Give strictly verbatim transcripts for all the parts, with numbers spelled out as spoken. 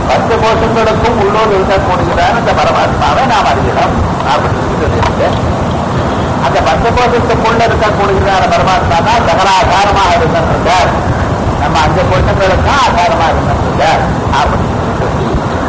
பத்து கோஷங்களுக்கும் உள்ளோடு இருக்கக்கூடியதான அந்த பரமாத்மாவை நாம் அறிகிறோம் அப்படின்னு சொல்லியிருக்கு. அந்த பத்து கோஷத்துக்குள்ள இருக்கக்கூடியதான பரமாத்மா தான் சகலாகாரமாக இருந்திருக்கார். நம்ம அஞ்சு கோஷங்களுக்கும் ஆகாரமா இருந்திருக்கார் அப்படின்னு சொல்லி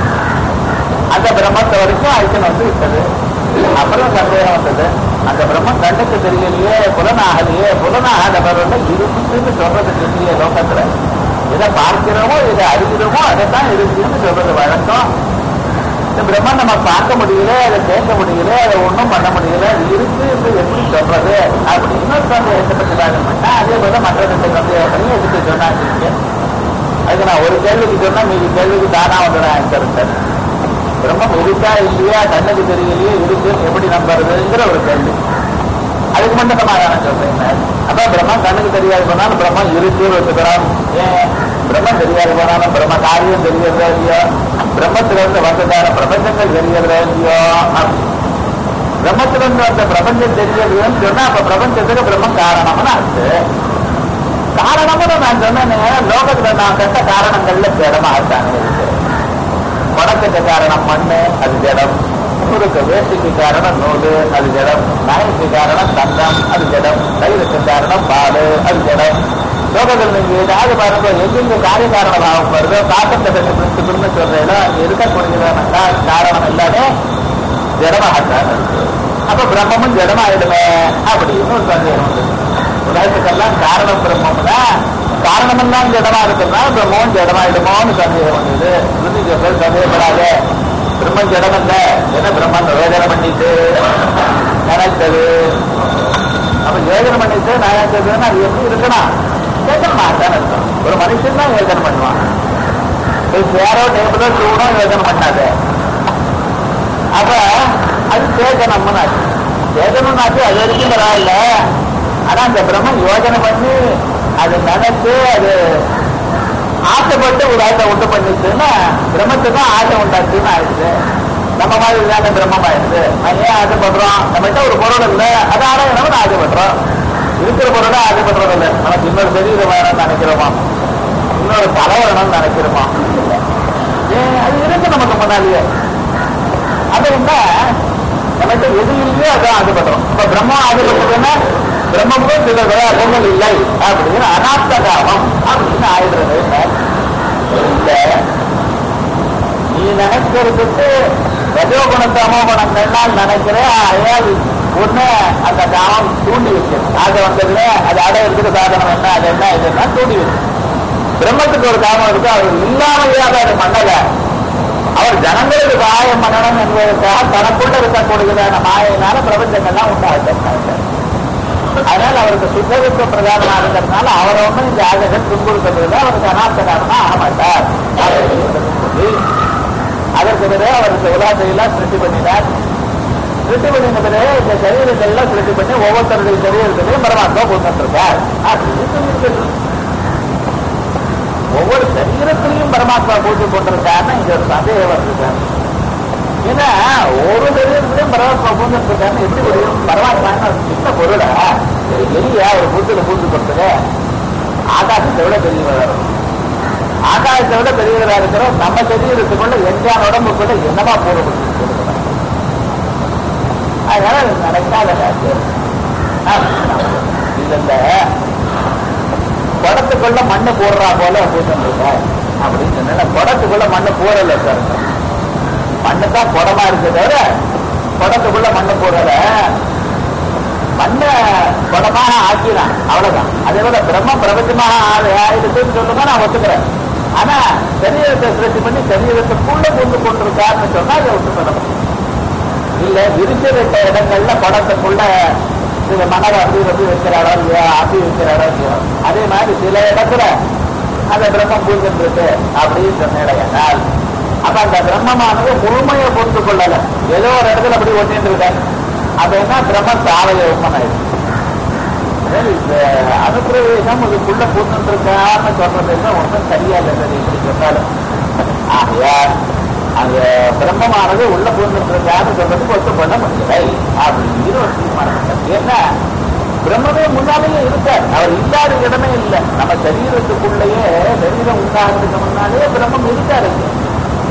அந்த பிரம்மத்தை வரைக்கும் ஐக்கியம் வந்து விட்டது. அப்புறம் சந்தேகம் வந்தது, அந்த பிரம்மம் கண்ணுக்கு தெரியலையே, புலனாகலையே, புலனாகாதவர்கள் இருக்குன்னு சொல்றது தெரியலையே. லோகத்துல எதை பார்க்கிறோமோ எதை அறிகிறோமோ அதைத்தான் இருக்குன்னு சொல்றது வழக்கம். இந்த பிரம்மம் நம்ம பார்க்க முடியல, அதை கேட்க முடியல, அதை ஒன்றும் பண்ண முடியல, அது இருக்கு எப்படி சொல்றது அப்படி இன்னொரு சந்தேகத்தை பற்றி பாகம் பண்ணா அதே போல மற்ற ரெண்டு சந்தேகத்தையும் எதுக்கு சொன்னாங்க. அதுக்கு நான் ஒரு கேள்விக்கு சொன்னா மீதி கேள்விக்கு தானா வந்து நான் ஆன்சர். பிரம்மம் இருக்கா இல்லையா, கண்ணுக்கு தெரியலையே, இருக்கு எப்படி நம்புறதுங்கிற ஒரு கேள்வி. அதுக்கு மட்டும் சமாதானம் சொல்றேன். அப்ப பிரம்மம் கண்ணுக்கு தெரியாது போனாலும் பிரம்மம் இருக்கு வச்சுக்கிறோம். ஏன் பிரம்மம் தெரியாது போனாலும் பிரம்ம காரியம் தெரியறதோ இல்லையோ, பிரம்மத்திலிருந்து வந்ததான பிரபஞ்சங்கள் தெரியறதோ இல்லையோ. பிரம்மத்திலிருந்து வந்த பிரபஞ்சம் தெரியறதுன்னு சொன்னா அப்ப பிரபஞ்சத்துக்கு பிரம்மம் காரணம்னு ஆச்சு. காரணம்னு நான் சொன்னேன். லோகத்துல நான் கட்ட காரணங்கள்ல ஜடமாகத்தானே இருக்கு. படத்துக்கு காரணம் மண்ணு, அது ஜடம். நூறுக்கு வேஷ்டிக்கு காரணம் நூறு, அது ஜடம். நாய்க்கு காரணம் தங்கம், அது ஜடம். தயிருக்கு காரணம் பால், அது ஜடம். லோகத்தில் நீங்க ஏதாவது பாருங்க, எங்கெங்க காரிய காரணம் வருதோ காட்டத்தை பிரிச்சுன்னு சொல்றீங்களோ அங்க இருக்கக்கூடியதான காரணம் எல்லாமே ஜடமாகத்தான் இருக்கு. அப்ப பிரம்மமும் ஜடமாயிடுமே அப்படின்னு ஒரு சந்தேகம் உண்டு. உலகத்துக்கெல்லாம் காரணம் பிரம்மம்னா காரணமெல்லாம் ஜடமா இருக்குன்னா பிரம்மம் ஜடமாயிடுமோன்னு சந்தேகம் வந்தது. சொல்றது சந்தேகப்படாது, பிரம்மம் ஜடம் இல்ல, ஏன்னா பிரம்மன் யோஜனை பண்ணிட்டு நினைச்சது. அப்ப யோஜனை பண்ணிட்டு நினைச்சதுன்னா அது எப்படி இருக்கணும்? யோஜனமாகத்தான் இருக்கும். ஒரு மனுஷன் தான் யோஜனை பண்ணுவான். சேரோ டேபிளோ சூடோ யோஜனை பண்ணாது. அப்ப அது சேதனம்னு ஆச்சு. சேதனம்னாச்சு அது வரைக்கும் பரவாயில்ல. ஆனா அந்த பிரம்மம் யோஜனை பண்ணி அது நினைச்சு அது ஆசைப்பட்டு ஒரு ஆசை உண்டு பண்ணிச்சுன்னா பிரம்மத்துக்கும் ஆசை உண்டாச்சுன்னு ஆயிடுச்சு. நம்ம மாதிரி தானே பிரம்மம் ஆயிடுச்சு. நான் ஏன் ஆசைப்படுறோம்? நம்மகிட்ட ஒரு பொருள் இல்லை, அதை அடையணும்னு ஆசைப்படுறோம். இருக்கிற பொருளை ஆசைப்படுறது இல்லை. நமக்கு இன்னொரு சரீரம் வேணும்னு நினைக்கிறோமா, இன்னொரு தலை வேணும்னு நினைக்கிறோமா? ஏன் அது இருக்கு நமக்கு முன்னாடியே. அது உண்டா நம்மகிட்ட எது இல்லையோ அதான் ஆசைப்படுறோம். இப்ப பிரம்மம் ஆசைப்பட்டதுன்னா பிரம்மமும் சில விளையாட்டுகள் இல்லை அப்படின்னு அனாத்த காமம் அப்படின்னு ஆயிடுறது. நீ நினைக்கிறதுக்கு ரஜோகுணத்து அமோகுணங்கள்லாம் நினைக்கிறேன். அதையால் ஒண்ணு அந்த காமம் தூண்டி வச்சு ஆசை வந்ததுல அது அடையிறதுக்கு சாதனம் என்ன, அது என்ன, இதுன்னா தூண்டி வச்சு. பிரம்மத்துக்கு ஒரு காமம் இருக்கு, அவர் இல்லாமையாக அது பண்ணல. அவர் ஜனங்களுக்கு சகாயம் பண்ணணும் என்பதற்காக தனக்குள்ள இருக்கக்கூடியதான மாயினால பிரபஞ்சங்கள்லாம் உண்டாக. அதனால அவருக்கு சுத்தவித்த பிரதானமாக இருக்கிறதுனால அவரை ஒன்றும் இந்த ஆசைகள் துன்புறுத்ததில்லை. அவருக்கு அனாத்தகாரமா ஆக மாட்டார். அதற்கு பிறகு அவருக்கு உலாசையெல்லாம் திருஷ்டி பண்ணினார். திருஷ்டி பண்ணின பிறகு இந்த சரீரத்தை எல்லாம் திருஷ்டி பண்ணி ஒவ்வொருத்தருடைய சரீரத்திலையும் பரமாத்மா பூந்துருக்கார் அப்படின்னு சொல்லியிருக்கிறது. ஒவ்வொரு சரீரத்திலையும் பரமாத்மா பூஜை கொண்டிருக்காருன்னா இங்க ஒரு சந்தேகம் வந்திருக்காரு. ஏன்னா ஒரு சரீரத்திலையும் பரமாத்மா பூந்துருக்காருன்னு எப்படி முடியும்? பரமாத்மா சின்ன பொருளா எலியா ஒரு பூத்துல பூந்து கொடுத்தது ஆகாசத்தை விட பெரியவரா இருக்கும். ஆகாசத்தை விட பெரியவரா இருக்கிறோம். நம்ம சரீரத்துக்குள்ள எஞ்சான உடம்புக்குள்ள என்னமா போட முடியும்? அதனால நடக்காத காசு இந்த குடத்துக்குள்ள மண்ணு போடுறா போல பூசண்டிருக்க அப்படின்னு சொன்ன. குடத்துக்குள்ள மண்ணு போடல சார். மண்ணு தான் குடமா இருக்கு தவிர குடத்துக்குள்ள மண்ணு போடல. மண்ணை குடமாக ஆக்கினான், அவ்வளவுதான். அதே போல பிரம்ம பிரபஞ்சமாக ஆயிடுச்சுன்னு சொல்லுங்க, நான் ஒத்துக்கிறேன். ஆனா சரீரத்தை சிருஷ்டி பண்ணி சரீரத்துக்குள்ள கொண்டு கொண்டிருக்காருன்னு சொன்னா அதை ஒத்து பண்ண முடியும். இல்ல விரிச்சு வைத்த இடங்கள்ல குடத்துக்குள்ள சில மணல் அப்படி வந்து வைக்கிற இடம் இல்லையா, அப்படி வைக்கிற இடம் இல்லையா, அதே மாதிரி சில இடத்துல அந்த பிரம்மம் பூஜிருக்கு அப்படின்னு சொன்னால் அப்ப அந்த பிரம்மமானது முழுமையை பொறுத்து கொள்ளல. ஏதோ ஒரு இடத்துல அப்படி ஒட்டிட்டு இருக்காங்க. அது என்ன பிரம்ம சாவைய உண்மனாயிருக்கு. இந்த அனுப்பிரவேசம் அதுக்குள்ள பூந்துட்டு இருக்கான்னு சொல்றது ஒன்றும் சரியா இல்லை. சரி இப்படி சொன்னாலும் ஆகையார் அந்த பிரம்மமானது உள்ள பூந்துட்டு இருக்கான்னு சொல்றதுக்கு ஒத்து பண்ண முடியலை அப்படின்னு ஒரு தீர்மானம். ஏன்னா பிரம்மமே முன்னாலேயே இருக்கார். அவர் இல்லாத இடமே இல்லை. நம்ம சரீரத்துக்குள்ளேயே சரீரம் உண்டாகிறதுக்கு முன்னாலேயே பிரம்மம் இருக்காரு.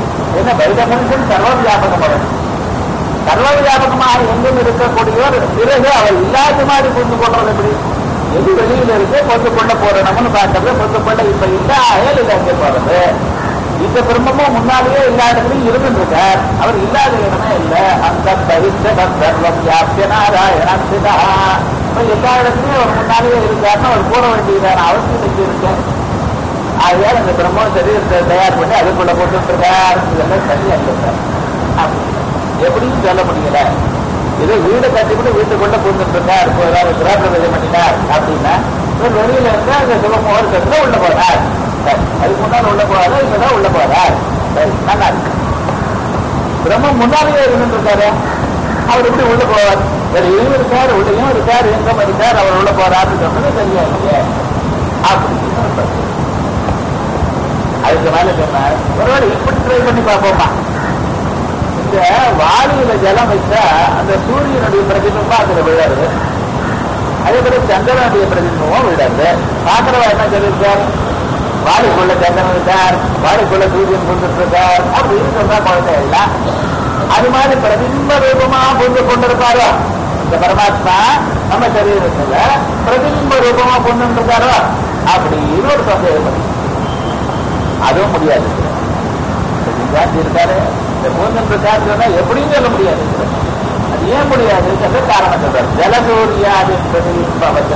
என்ன வைத மனுஷன் சர்வ வியாபகம், சர்வ வியாபகமாக எங்கும் இருக்கக்கூடியவர் பிறகு அவர் இல்லாத மாதிரி புரிந்து கொள்றது எப்படி? எது வெளியில இருக்கு பொந்து கொண்ட போறணும்னு பார்க்கறது, பொந்து கொண்ட இப்ப இல்ல அயல் இல்லை அங்கே போறது. இந்த பிரம்மமும் முன்னாலேயே இல்லாதவரையும் இருந்துருக்கார், அவர் இல்லாத இடமே இல்லை. அந்த பரிசர்வம் வியாபிய நாராயணா எல்லா இடத்துலயும் அவர் முன்னாலேயே இருக்காருன்னு அவர் கூற வேண்டியதான அவசியம் இருக்கேன். ஆகையால் இந்த பிரம்மம் சரீரத்தை தயார் பண்ணி அதுக்குள்ள போட்டு இருக்கார். இதெல்லாம் சரியா இல்லை சார், எப்படியும் சொல்ல முடியல. ஏதோ வீடு கட்டிவிட்டு வீட்டுக்குள்ள பூந்துட்டு இருக்கார், ஏதாவது கிராம பண்ணினார் அப்படின்னா வெளியில இருந்தா அந்த சிவமோகர் கட்டில உள்ள போறார். அதுக்கு முன்னால் உள்ள போறாரு, இப்பதான் உள்ள போறார். சரி, நல்லா இருக்கு. பிரம்மம் முன்னாலேயே இருந்துட்டு இருக்காரு, அவர் எப்படி உள்ள போவார்? வெளியும் இருக்கார், உள்ளயும் இருக்கார், எங்கும் இருக்கார், அவர் உள்ள போறாருன்னு சொன்னது சரியா இல்லையே அப்படின்னு. அதுக்கு மேல சொன்னார், ஒருவேளை இப்படி ட்ரை பண்ணி பார்ப்போமா? இந்த வாளியில ஜலம் வச்சா அந்த சூரியனுடைய பிரதிபிம்பம் அதுல விழாது, அதே போல சந்திரனுடைய பிரதிபிம்பமும் விழாது. பாத்திரவா என்ன சொல்லியிருக்கார்? வாளிக்குள்ள சந்திரன் இருக்கார், வாளிக்குள்ள சூரியன் புரிஞ்சுட்டு இருக்கார் அப்படின்னு சொன்னா குழந்தை இல்லை. அது மாதிரி பிரதிபிம்ப ரூபமா புரிந்து கொண்டிருக்காரோ இந்த பரமாத்மா நம்ம சரீரத்துல பிரதிபிம்ப ரூபமா புரிந்து இருக்காரோ அப்படின்னு ஒரு சந்தேகம். அதுவும் முடியாது. இருக்காரு இந்த பூந்தன் பிரசாத் சொன்னா எப்படின்னு சொல்ல முடியாது. அது ஏன் முடியாது? காரணம் சொல்றாரு. ஜலசூரியாது பிரதிபிம்பவது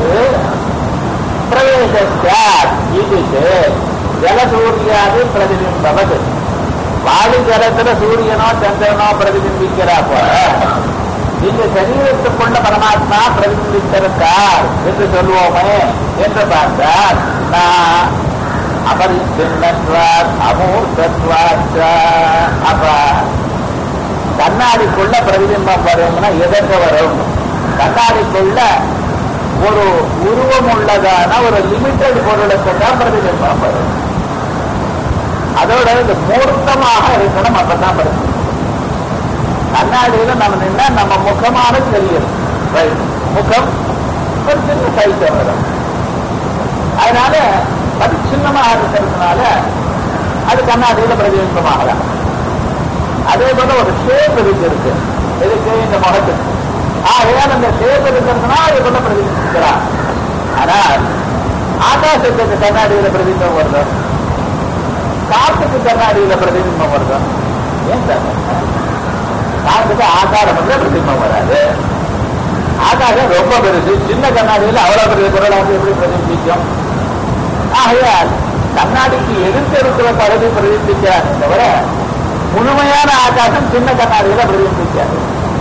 பிரவேசாத் இது ஜலசூரியாது பிரதிபிம்பவது. வாடி ஜலத்துல சூரியனோ சந்திரனோ பிரதிபிம்பிக்கிறா போல இந்த சரீரத்துக்குள்ள பரமாத்மா பிரதிபிம்பித்திருக்கார் என்று சொல்லுவோமே என்று பார்த்தால் நான் அபரிச்சின்னத்வாத் அமூர்த்தத்வாத். அப்ப கண்ணாடிக்குள்ள பிரதிபிம்பம் வரும்னா எதற்கு வரும்? கண்ணாடிக்குள்ள ஒரு உருவம் உள்ளதான ஒரு லிமிட்டட் பொருளுக்கு தான் பிரதிபிம்பம் வரும். அதோட இந்த மூர்த்தமாக இருக்கணும், அப்பதான் வரும். கண்ணாடியில நம்ம நின்னா நம்ம முகமான தெரியும், முகம் ஒரு சின்ன சைஸ் வரும். அதனால பரிச்சின்னமாக இருக்கிறதுனால அது கண்ணாடியில பிரதிபிம்பமாகலாம். அதே போல ஒரு ஷேப் இருக்கு, எதுக்கு? இந்த முகத்துக்கு. ஆகையால் அந்த ஷேப் இருக்கிறதுனா அது கொண்டு பிரதிபிக்கிறார். ஆனால் ஆகாசத்துக்கு கண்ணாடியில பிரதிபிம்பம் வருது, காற்றுக்கு கண்ணாடியில பிரதிபிம்பம் வருது. ஏன் சார்? காற்றுக்கு ஆகாரம் வந்து பிரதிபிம்பம் வராது. ஆகாரம் ரொம்ப பெருசு, சின்ன கண்ணாடியில அவ்வளவு பெரிய பொருளாக எப்படி பிரதிபிக்கும்? ஆகையால் கண்ணாடிக்கு எதிர்த்து இருக்கிற பகுதி பிரதிபிக்கிறார் தவிர முழுமையான ஆகாசம் சின்ன கண்ணாடியில பிரதிபிக்காது.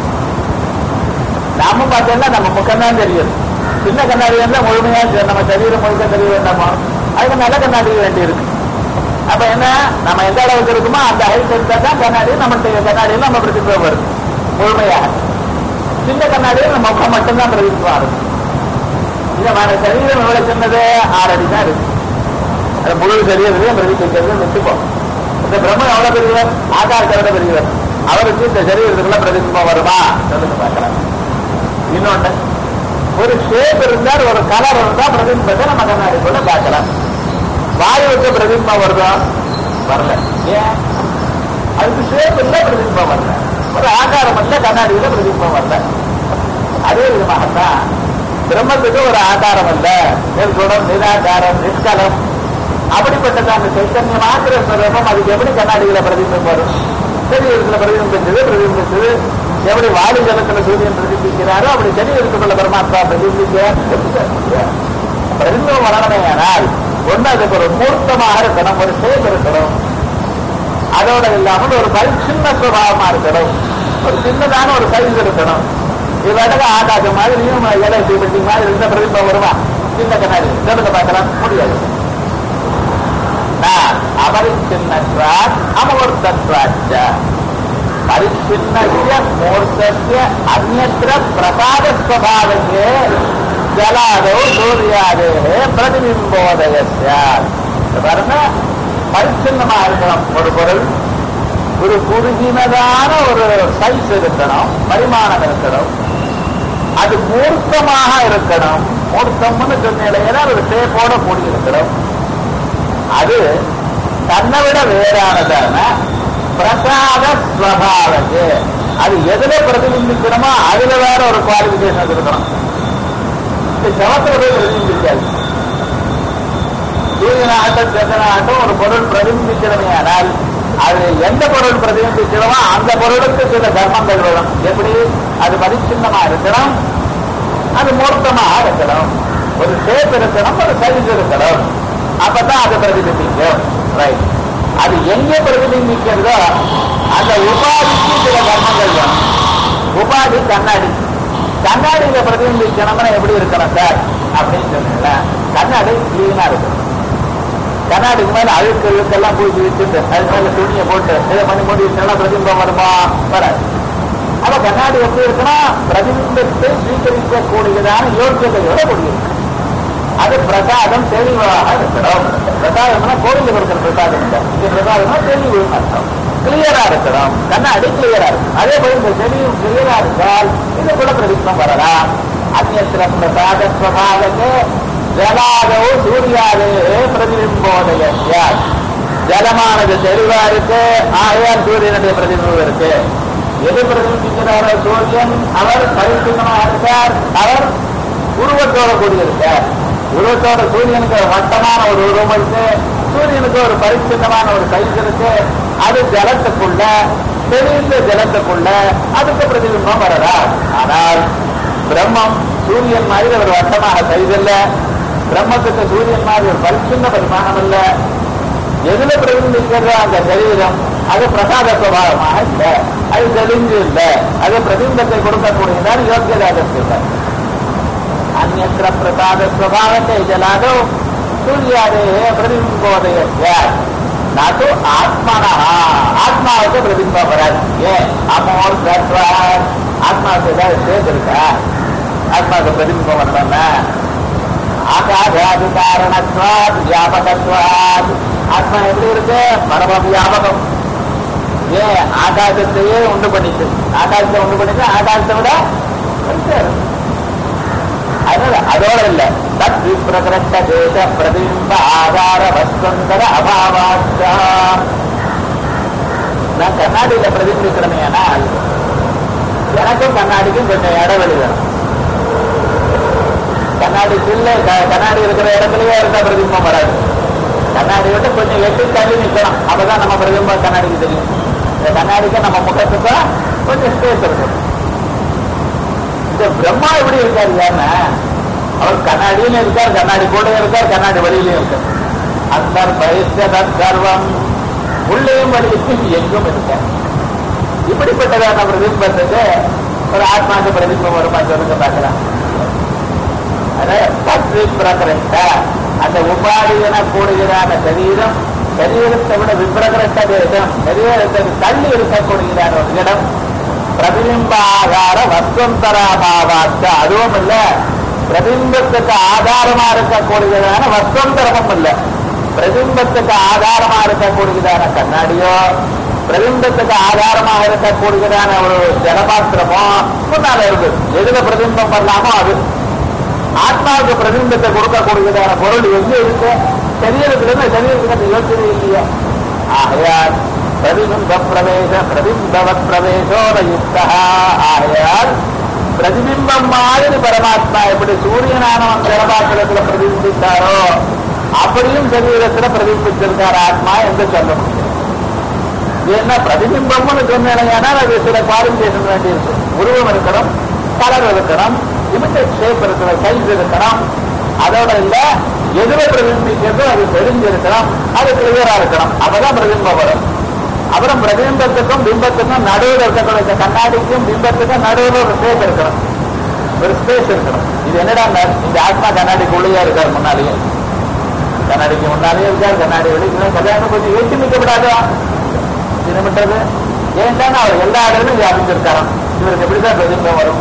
நாம பார்த்தோம்னா நம்ம முக்கம்தான் தெரியும். சின்ன கண்ணாடி இருந்தா முழுமையா நம்ம சரீரம் முழுக்க தெரிய வேண்டாமோ, அதுக்கு நல்ல கண்ணாடி வேண்டி இருக்கு. அப்ப என்ன, நம்ம எந்த அளவுக்கு இருக்குமோ அந்த ஹைட் எடுத்தா தான் கண்ணாடி நம்மளுடைய கண்ணாடியில் நம்ம பிரதிபம் வருது முழுமையாக. சின்ன கண்ணாடியில் நம்ம முகம் மட்டும்தான் பிரதிபம் இருக்கும். இந்த சரீரம் எவ்வளவு சின்னது? ஆறு அடி தான் இருக்கு. அது முழு சரீரத்தையும் பிரதிபிக்கிறது நிச்சயம். இந்த பிரம்மன் எவ்வளவு பெரியவர்? ஆகாரத்தை விட பெரியவர். அவருக்கு இந்த சரீரத்துக்குள்ள பிரதிபிம்பம் வருமா சொல்லுங்க பார்க்கலாம். இன்னொன்னு, ஒரு ஷேப் இருந்தால் ஒரு கலர் இருந்தா பிரதிபிம்பத்தை நம்ம கண்ணாடிக்குள்ள பார்க்கலாம். வாயுவுக்கு பிரதிபிம்பம் வருதா? வரல. ஏன்? அதுக்கு ஷேப் இல்லை, பிரதிபிம்பம் வரல. ஒரு ஆகாரம் இல்ல, கண்ணாடியில பிரதிபிம்பம் வரல. அதே விதமாகத்தான் பிரம்மத்துக்கு ஒரு ஆகாரம் அல்ல, நிர்குணம், நிராகாரம், நிஷ்கலம், அப்படிப்பட்டது அந்த சைத்தன்ய மாத்திர ஸ்வரூபம். அதுக்கு எப்படி கண்ணாடியில பிரதிபிம்பம் வரும்? சரீரத்துல பிரதிபிம்பிச்சது பிரதிபிம்பிச்சது எப்படி வாயு ஜலத்துல சூரியன் பிரதிபிக்கிறாரோ அப்படி சரீரத்துக்குள்ள பரமாத்மா பிரதிபிக்கிறார். பிரதிபிம்பம் வளரமே. ஆனால் ஒன்று அதுக்கு ஒரு மூர்த்தமாக இருக்கணும், ஒரு ஷேப் இருக்கணும். அதோட இல்லாமல் ஒரு பரிச்சின்ன சுபாவமா இருக்கணும், ஒரு சின்னதான ஒரு சைஸ் இருக்கணும். இவ்வளவு ஆகாசம் மாதிரியும் இலை பில்டிங் மாதிரி இருந்த பிரதிபம் வருமா? சின்ன கண்ணாடி சொல்லுங்க பார்க்கலாம். முடியாது. அபரிச்சின்னத்வாத் அமூர்த்தத்வாச்ச பரிச்சின்னஸ்ய மூர்த்தஸ்ய அந்யத்ர பிரசாதஸ்வபாவஸ்ய ஜலாதோ சூர்யாதேஹே பிரதிபிம்போதயஸ்ய. பாருங்க, பரிச்சின்னமா இருக்கணும் ஒரு பொருள், ஒரு குறுகினதான ஒரு சைஸ் இருக்கணும், பரிமாணம் இருக்கணும், அது மூர்த்தமாக இருக்கணும். மூர்த்தம்னு சொன்னா ஒரு ஷேப்போட கூடி இருக்கணும். அது தன்னை விட வேறானதான பிரசாத ஸ்வபாவத்து. அது எதுல பிரதிபிம்பிக்கணுமோ அதுல வேற ஒரு குவாலிபிகேஷன் இருக்கணும். இந்த ஜபத்துல போய் பிரதிபிம்பிக்காது. சூரியனாட்டம் சந்திரனாட்டம் ஒரு பொருள் பிரதிபிம்பிக்கணுமே ஆனால் அது எந்த பொருள் பிரதிபிம்பிக்கணுமோ அந்த பொருளுக்கு சில தர்மங்கள் வரும். எப்படி? அது பரிச்சின்னமா இருக்கணும், அது மூர்த்தமாக இருக்கணும், ஒரு ஷேப் இருக்கணும், ஒரு சைஸ் இருக்கணும். அப்பதான் அது பிரதிபிம்பிக்கும். ரைட். அது எங்க பிரதிபிம்பிக்கிறதோ அந்த உபாதிக்கு சில தர்மங்கள் வரும். உபாதி கண்ணாடி. கண்ணாடியில பிரதிபிம்பிக்கணும்னா எப்படி இருக்கணும் சார் அப்படின்னு சொன்னீங்களா? கண்ணாடி கிளீனா இருக்கணும். கண்ணாடிக்கு மேல அழுக்கு அழுக்கெல்லாம் பூச்சி வச்சுட்டு அது மேல துணியை போட்டு இதை பண்ணி மூடி வச்சுனா பிரதிபிம்பம் வருமா? வராது. அப்ப கண்ணாடி எப்படி இருக்குன்னா பிரதிபிம்பத்தை ஸ்வீகரிக்கக்கூடியதான யோக்கியதையோட கூடியிருக்கு. அது பிரசாதம் தெளிவாக இருக்கணும். பிரசாதம்னா கோவிலில் இருக்கிற பிரசாதம் இல்லை. இங்க பிரசாதம்னா தெளிவு அர்த்தம். கிளியரா இருக்கணும். கண்ணாடி கிளியரா இருக்கும். அதே போல இந்த தெளிவு கிளியரா இருந்தால் இதுக்குள்ள பிரதிபிம்பம் வரலாம். அந்நியத்திர பிரசாத ஸ்வபாவத்துக்கு ஜலாதோ சூரியாதே பிரதிபிம்போதய. ஜலமானது தெளிவா இருக்கு, ஆகையால் சூரியனுடைய பிரதிபிம்பம் இருக்கு. எது பிரதிபிக்கிறாரோ சூரியன் அவர் பரிசுத்தமாக இருக்கார். அவர் உருவத்தோட கூடியிருக்கார். உருவத்தோட சூரியனுக்கு ஒரு வட்டமான ஒரு உருவம் இருக்கு, சூரியனுக்கு ஒரு பரிசுத்தமான ஒரு சைஸ் இருக்கு. அது ஜலத்துக்குள்ள தெளிந்த ஜலத்துக்குள்ள அதுக்கு பிரதிபிம்பம் வரதா? ஆனால் பிரம்மம் சூரியன் மாதிரி ஒரு வட்டமாக சைஸ் இல்ல, பிரம்மத்துக்கு சூரியன் மாதிரி ஒரு பரிசுத்த பரிமாணம் இல்ல. எதுல பிரதிபிம்பிக்கிறதோ அந்த சரீரம் அது பிரசாத சுபாவமாக இல்லை, அது தெளிஞ்சு இல்லை, அது பிரதிபிம்பத்தை கொடுக்கக்கூடியதான் யோக்கியதாக இல்லை. அந்நியத்திர பிரசாத ஸ்வபாவத்தை ஜலாதோ சூரியாதே பிரதிபிம்போதய. நாட்டு ஆத்மானா ஆத்மாவுக்கு பிரதிபிம்பம் வராது. ஏன்? அமோர் தத்வார். ஆத்மாவுக்கு ஏதாவது சேர்த்து இருக்கா? ஆத்மாவுக்கு பிரதிபிம்பம் வரணும்னா ஆகாதாதி காரணத்வாத் வியாபகத்வாத். ஆத்மா எப்படி இருக்கு? பரம வியாபகம். ஏன்? ஆகாசத்தையே உண்டு பண்ணிட்டு ஆகாசத்தை உண்டு பண்ணிட்டு ஆகாசத்தை விட அதனால அதோட இல்ல தத் விப்ரகிரஷ்ட தேச பிரதிபிம்ப ஆதார வஸ்வந்தர அபாவாச்சா. நான் கண்ணாடியில பிரதிபிக்கிறேன். ஆனால் எனக்கும் கண்ணாடிக்கும் கொஞ்சம் இடைவெளி வேணும். கண்ணாடிக்கு இல்ல கண்ணாடி இருக்கிற இடத்துலயே இருந்தா பிரதிபிம்பம் வராது. கண்ணாடி விட்டு கொஞ்சம் எட்டு தள்ளி நிற்கணும். அப்பதான் நம்ம பிரதிபிம்பம் கண்ணாடிக்கு தெரியும். இந்த கண்ணாடிக்கு நம்ம முகத்துக்கு கொஞ்சம் ஸ்பேஸ் இருக்கணும். இந்த பிரம்மா எப்படி இருக்காரு? ஏன்னா அவர் கண்ணாடியிலும் இருக்கார், கண்ணாடி கூட இருக்கார், கண்ணாடி வழியிலையும் இருக்கார். அந்த பயிற்சர்வம் உள்ளேயும் வழியும் எங்கும் இருக்கார். இப்படிப்பட்டதான பிரதிபிம்பத்துக்கு ஒரு ஆத்மாக்கு பிரதிபிம்பம் வருமா சொல்லுங்க பார்க்கலாம். அந்த உபாதி எனக்கூடியதான சரீரம் சரீரத்தை விட விப்ரகிரஷ்ட தேசம் சரீரத்துக்கு தள்ளி இருக்கக்கூடியதான ஒரு இடம் பிரதிபிம்பாகார வஸ்வந்தராபாவாச்ச. அதுவும் இல்ல பிரதிபிம்பத்துக்கு ஆதாரமா இருக்கக்கூடியதான வஸ்வந்தரமும் இல்ல. பிரதிபிம்பத்துக்கு ஆதாரமா இருக்கக்கூடியதான கண்ணாடியோ பிரதிபிம்பத்துக்கு ஆதாரமாக இருக்கக்கூடியதான ஒரு ஜலபாத்திரமோ முன்னால இருக்கு. எதுல பிரதிபிம்பம் வரலாமோ அது. ஆத்மாவுக்கு பிரதிபிம்பத்தை கொடுக்கக்கூடியதான பொருள் எங்க இருக்கு? சரீரத்துல இருந்து சரீரத்துக்கு யோசனை இல்லையா? ஆகையால் பிரதிபிம்ப பிரவேச பிரதிபிம்பவத் பிரவேசோட யுக்தா. ஆகையால் பிரதிபிம்பம் மாதிரி பரமாத்மா எப்படி சூரியனானவன் ஜலபாத்திரத்துல பிரதிபிம்பித்தாரோ அப்படியும் சரீரத்துல பிரதிபிம்பிச்சிருக்கார் ஆத்மா என்று சொல்ல முடியும். ஏன்னா பிரதிபிம்பம்னு சொன்னால் அது சில குவாலிபிகேஷன் வேண்டியிருக்கு. உருவம் இருக்கணும், கலர் இருக்கணும், இமிட்டேட் ஷேப் இருக்கணும், சைஸ் இருக்கணும். அதோட இல்ல எதுல பிரதிபிம்பிக்கிறதோ அது தெரிஞ்சிருக்கணும், அது கிளியரா இருக்கணும். அப்பதான் பிரதிபிம்பம் வரும். அப்புறம் பிரதிபிம்பத்துக்கும் பிம்பத்துக்கும் நடுவில் இருக்கக்கூடிய கண்ணாடிக்கும் பிம்பத்துக்கும் நடுவில் ஒரு ஸ்பேஸ் இருக்கணும், ஒரு ஸ்பேஸ் இருக்கணும். இது என்னடா இந்த ஆத்மா கண்ணாடிக்கு உள்ளேயா இருக்காரு, முன்னாலேயே கண்ணாடிக்கு முன்னாலேயே இருக்காரு, கண்ணாடி வெளியே கல்யாணம் கொஞ்சம் ஏற்றி நிற்கப்படாதா தினமிட்டது? ஏன்டா அவர் எல்லா இடங்களும் வியாபிச்சிருக்காராம். இவருக்கு எப்படிதான் பிரதிபிம்பம் வரும்?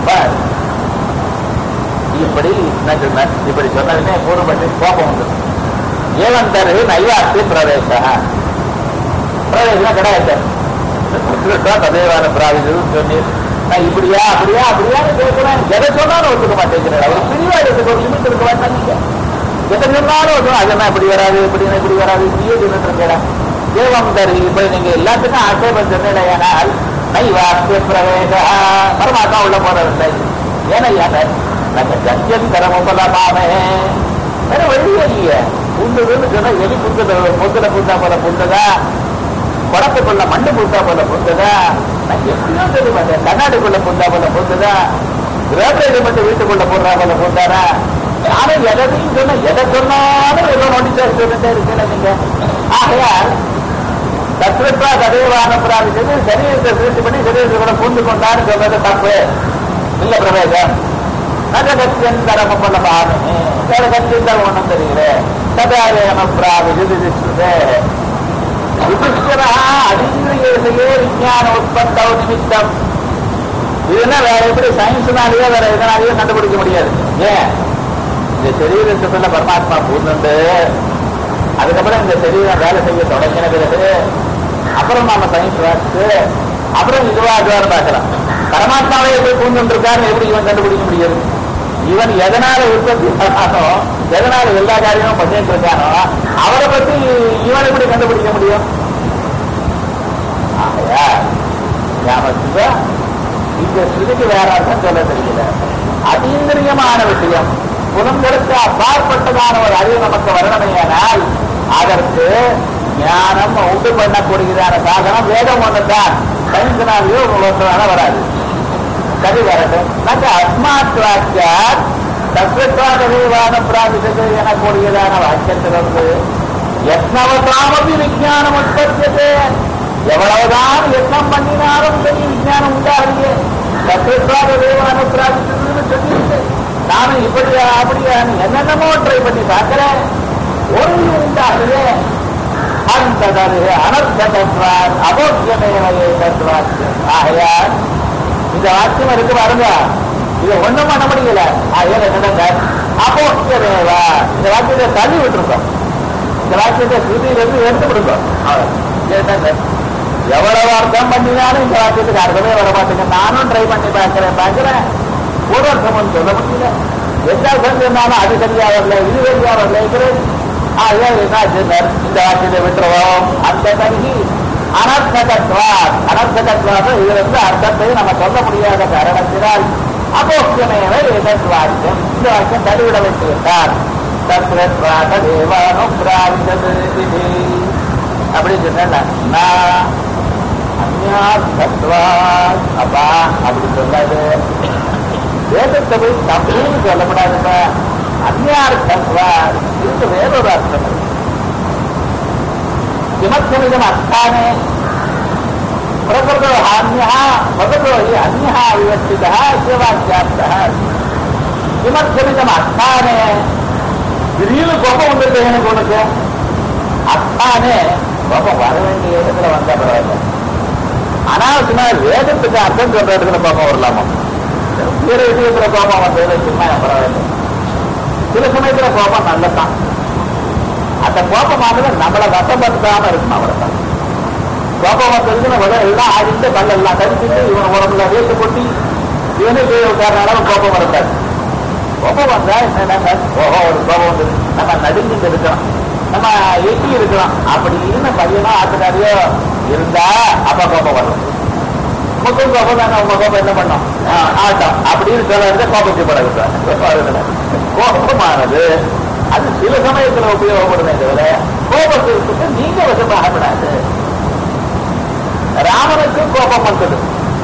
இப்படி நான் சொன்னேன். இப்படி சொன்னதுமே பூர்வபட்சி கோபம் உண்டு. ஏவன் தரு நைவாசி பிரவேச பிரவேசம் கிடையாது. ததேவான பிராவிதுன்னு சொன்னி நான் இப்படியா அப்படியா அப்படியான்னு கேட்கிறேன். எதை சொன்னாலும் ஒத்துக்க மாட்டேங்கிறேன். அவர் பிரிவா எடுத்துக்க ஒரு லிமிட் இருக்க மாட்டாங்க. எதை சொன்னாலும் ஒத்துக்கும். அதெல்லாம் இப்படி வராது, இப்படின்னா இப்படி வராது, இப்படியே சொல்லிட்டு இருக்கேன். ஏவம் தரி இப்ப நீங்க எல்லாத்துக்கும் ஆட்சேபம் சொன்னால் நைவாஸ்ய பிரவேச பரமாத்மா உள்ள போறதில்லை. ஏன்னா நம்ம சத்தியம் தரமுபலமாமே வேற வழியே இல்லையே. புந்துன்னு சொன்னா எலி புந்து முத்துல புத்தா போல புந்ததா, குடத்துக்குள்ள மண்ணு புத்தா போல புந்ததா, நான் எப்படியோ சொல்ல மாட்டேன். கண்ணாடிக்குள்ள புந்தா போல புந்ததா, ரோட்டை மட்டும் வீட்டுக்குள்ள போடுறா போல புந்தாரா. நானும் எதையும் சொன்ன எதை சொன்னாலும் எவ்வளவு நோட்டீஸ் சொல்லிட்டே இருக்கேன் நீங்க. ஆகையால் தத்வா ததேவானப்புறாது சொல்லி சரீரத்தை திருஷ்டி பண்ணி சரீரத்தை கூட பூந்து கொண்டான்னு சொல்றது தப்பு இல்ல. பிரவேசம் நகத்தின் தரம பண்ண பாருங்க வேற கத்தின் தரம் ஒண்ணும் தெரியல. ததாவேனப்புறாது விதிஷ்டே விதிஷ்டரா அதிகே விஞ்ஞான உற்பத்தோ நிமித்தம். இதுன்னா வேற எப்படி சயின்ஸ்னாலேயோ வேற எதனாலேயோ கண்டுபிடிக்க முடியாது. ஏன் இந்த சரீரத்துக்குள்ள பரமாத்மா பூந்துண்டு அதுக்கப்புறம் இந்த சரீரம் வேலை செய்ய தொடங்கின பிறகு அப்புறம் நாம சயின்ஸ் வாசித்து அப்புறம் இதுவா அதுவாரு பார்க்கலாம். பரமாத்மாவை எப்படி பூந்துருக்காருன்னு எப்படி இவன் கண்டுபிடிக்க முடியாது? இவன் எதனால உற்பத்தி ஆனானோ எதனால எல்லா காரியமும் பண்ணிட்டு இருக்கானோ அவரை பத்தி இவன் எப்படி கண்டுபிடிக்க முடியும்? ஆகையா ஞாபகத்துக்கு இந்த ஸ்ருதிக்கு வேற அர்த்தம் சொல்ல தெரியல. அதீந்திரியமான விஷயம் புலங்களுக்கு அப்பாற்பட்டதான ஒரு அறிவு நமக்கு வரணுமையானால் அதற்கு ஞானம் உண்டு பண்ணக்கூடியதான சாதனம் வேதம் ஒன்றுதான். சயின்ஸ்னாலேயோ ஒன்றுதான வராது. சரி வரட்டும். நமக்கு அஸ்மாத் வாக்கியார் தத்வான பிராபித்தது எனக்கூடியதான வாக்கியத்திலிருந்து எத்தனவதாமபி விஞ்ஞானம் உற்பத்தியது. எவ்வளவுதான் எண்ணம் பண்ணினாலும் சரி விஞ்ஞானம் உண்டாகலையே. தத்வான பிராபித்ததுன்னு சொல்லியிருக்கு. நானும் இப்படியா அப்படியா என்னென்னமோ ட்ரை பண்ணி பார்க்கிறேன், ஒரு உண்டாகவே அந்த அனர்த்த தத்வார் அபோக்கியமேவையை தத்வார். ஆகையால் இந்த வாக்கியம் இருக்கு பாருங்க, இதை ஒண்ணும் பண்ண முடியல. ஆகையால் என்னங்க அபோக்கியமேவா இந்த வாக்கியத்தை தள்ளி விட்டுருக்கோம். இந்த வாக்கியத்தை ஸ்ருதியிலிருந்து எடுத்து விடுறோம். எவ்வளவு அர்த்தம் பண்ணினாலும் இந்த வாக்கியத்துக்கு அர்த்தமே வர மாட்டேங்க. நானும் ட்ரை பண்ணி பார்க்கிறேன் பார்க்கிறேன் ஒரு அர்த்தம் சொல்ல முடியல. எந்த அர்த்தம் சொன்னாலும் அது சரியா வரல, இது சரியா வரல. இந்த வாக்கியத்தை விட்டுருவோம். அந்த தருகி அனர்த்த தத்வார் அனர்த்த தத்வாரம் இதுல இருந்து அர்த்தத்தை நம்ம சொல்ல முடியாத காரணத்தினால் அபோக்கியமேவை எதற்வாக்கியம் இந்த வாக்கியம் தடுவிட வைத்திருந்தார். தத்வாத தேவானும் பிராவிதது அப்படின்னு சொன்னா அந்யார்த்தத்வார் அப்பா அப்படி சொல்லாது. வேதத்தை போய் தப்புன்னு சொல்லப்படாதுப்ப. அந்யார்த்தத்வார் இதுக்கு வேறொரு அர்த்தம். கிமர்த்தமிதம் அர்த்தானே பிரகிருதோ அந்யா பிரகிருதோ ஹி அந்யா விவஸ்திதா சிவாக்கியார்த்தः. கிமர்த்தமிதம் அர்த்தானே திடீர்னு கோபம் வந்துருக்கு எனக்கு உனக்கு. அர்த்தானே கோபம் வர வேண்டிய இடத்துல வந்தா பரவாயில்ல. அனாவசியமா வேதத்துக்கு அர்த்தம் சொல்ற இடத்துல கோபம் வரலாமா? வேற விஷயத்துல கோபம் வந்தது சும்மா பரவாயில்லை. சில சமயத்துல கோபம் நல்லதான். அந்த கோபமானது நம்மளை வசப்படுத்தாம இருக்கணும். அவ்வளவுதான். கோபம் வந்ததுன்னு விட எல்லாம் ஆடிட்டு கல்லெல்லாம் தடுத்துட்டு இவன் உடம்புல வேட்டு கொட்டி இவனே கீழே உட்கார அளவு கோபம் வரக்கூடாது. கோபம் வந்தா என்ன ஓஹோ ஒரு கோபம் வந்தது நம்ம நடுங்கிட்டு இருக்கலாம், நம்ம எட்டி இருக்கலாம். அப்படி இருந்த பையனோ ஆத்துக்காரியோ இருந்தா அப்ப கோபம் வரலாம். முகம் கோபம் தானே உங்க கோபம் என்ன பண்ணோம் ஆட்டம் அப்படின்னு சொல்ல கோபத்தை பழகுறாங்க. கோபமானது அது சில சமயத்துல உபயோகப்படுமே தவிர கோபத்திற்கு நீங்க வசமாகப்படாது. ராமனுக்கு கோபம் வந்தது.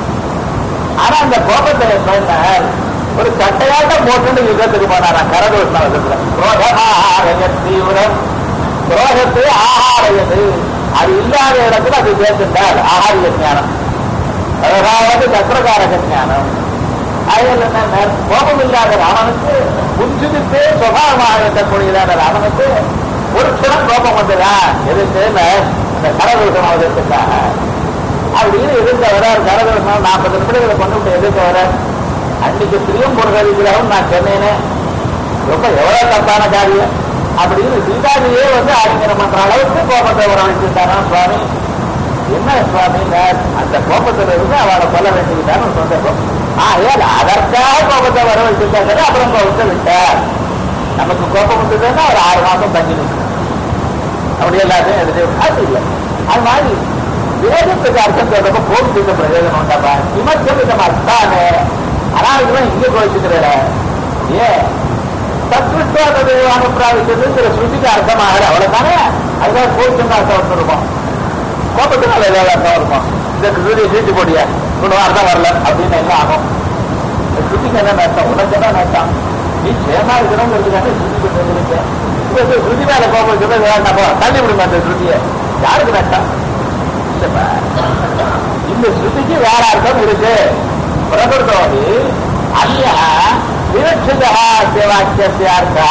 ஆனா அந்த கோபத்தை சொன்னால் ஒரு சட்டையாட்டம் போட்டு யுத்தத்துக்கு போனாரா கரதோஷத்துல குரோதமாரய தீவிரம் குரோதத்தை ஆகாரயது அது இல்லாத இடத்துல அது சேர்த்துட்டார் ஆகாரிய ஞானம். அதாவது சக்கரகாரக ஞானம். அதில் என்ன கோபம் இல்லாத ராமனுக்கு புரிஞ்சுக்கிட்டே சுபாவமாக இருக்கக்கூடியதான ராமனுக்கு ஒரு க்ஷணம் கோபம் வந்ததா எதுக்கு இந்த கரதோஷம் ஆவதற்காக அப்படின்னு எதிர்க்க வரார். கரதோஷம் நாற்பது நிமிடங்களை கொண்டு விட்டு எதிர்க்க வர அன்னைக்கு பிரியம் பொருளாதாரம் நான் சொன்னேனே ரொம்ப எவ்வளவு தப்பான காரியம் அப்படின்னு சீதாஜியே வந்து ஆலிங்கனம் பண்ற அளவுக்கு கோபத்தை வரவழைச்சுட்டாரா சுவாமி. என்ன சுவாமி அந்த கோபத்துல இருந்து அவளை சொல்ல வேண்டியதுதான் சந்தர்ப்பம். ஆகையால் அதற்காக கோபத்தை வரவழைச்சுட்டாங்க. அப்புறம் கோபத்தை விட்டார். நமக்கு கோபம் வந்ததுன்னா ஒரு ஆறு மாசம் தங்கி நிற்கும். அப்படி எல்லாத்தையும் எடுத்து அது இல்லை. அது மாதிரி வேதத்துக்கு அர்த்தம் சொல்றப்ப கோபிச்சுக்க பிரயோஜனம் உண்டாப்பா. விமர்சனம் அர்த்தானே அனாவசியமா இங்கே கோபிச்சுக்கிறத ஏன் தத்விஸ்வாத பிராவிச்சதுங்கிற ஸ்ருதிக்கு அர்த்தமாகல அவ்வளவுதானே. அதுக்காக கோபிச்சுன்னு அர்த்தம் வந்துருக்கும், கோபத்தினால ஏதாவது அர்த்தம் இருக்கும். இந்த ஸ்ருதியை சீட்டு போடியா ஒன்றும் அர்த்தம் வரல அப்படின்னு என்ன ஆகும்? ஸ்ருதிக்கு என்ன அர்த்தம்? உனக்கு என்ன அர்த்தம்? நீ சேமா இருக்கணுங்கிறதுக்காக ஸ்ருதிக்கு சொல்லிருக்கேன். இப்ப ஸ்ருதி மேல கோபம் சொல்ல வேண்டாம், தள்ளி விடுங்க அந்த ஸ்ருதியை. யாருக்கு நஷ்டம்? இந்த ஸ்ருதிக்கு வேற அர்த்தம் இருக்கு. பிரபுத்தோடு அல்ல விவட்சிதா வாக்கியர்த்தா